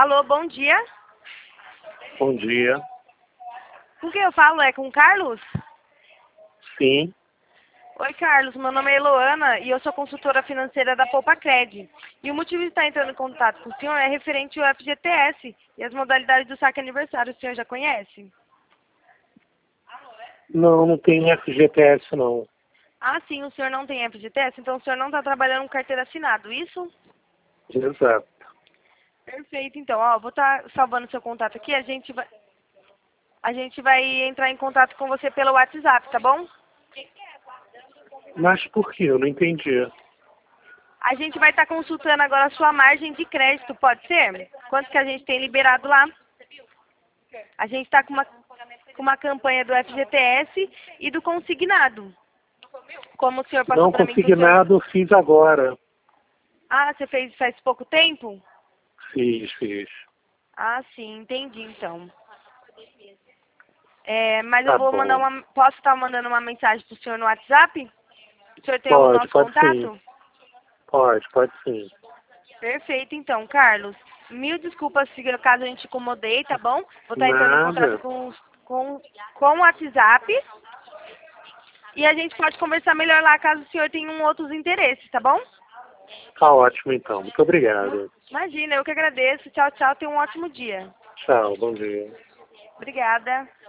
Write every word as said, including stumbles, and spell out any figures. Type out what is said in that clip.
Alô, bom dia. Bom dia. Com quem eu falo? É com o Carlos? Sim. Oi, Carlos. Meu nome é Eloana e eu sou consultora financeira da Poupa-Cred. E o motivo de estar entrando em contato com o senhor é referente ao F G T S e as modalidades do saque aniversário. O senhor já conhece? Não, não tem F G T S não. Ah, sim, o senhor não tem F G T S, então o senhor não está trabalhando com carteira assinado, isso? Exato. Perfeito, então. Ó, vou estar salvando seu contato aqui. A gente vai, a gente vai entrar em contato com você pelo WhatsApp, tá bom? Mas por que? Eu não entendi. A gente vai estar consultando agora a sua margem de crédito, pode ser? Quanto que a gente tem liberado lá? A gente está com uma, com uma campanha do F G T S e do consignado. Como o senhor passou Não, para mim que o senhor... consignado eu fiz agora. Ah, você fez faz pouco tempo? Fiz, fiz. Ah, sim, entendi então. É, mas eu Tá vou mandar bom. uma... Posso estar mandando uma mensagem para o senhor no WhatsApp? O senhor tem o Pode, nosso pode sim. contato? Pode, pode sim. Perfeito, então, Carlos. Mil desculpas se caso a gente incomodei, tá bom? Vou estar entrando em contato Nada. com, os- com, com o WhatsApp. E a gente pode conversar melhor lá caso o senhor tenha um outros interesses, tá bom? Tá ótimo então. Muito Mu- obrigado. Imagina, eu que agradeço. Tchau, tchau. Tenha um ótimo dia. Tchau, bom dia. Obrigada.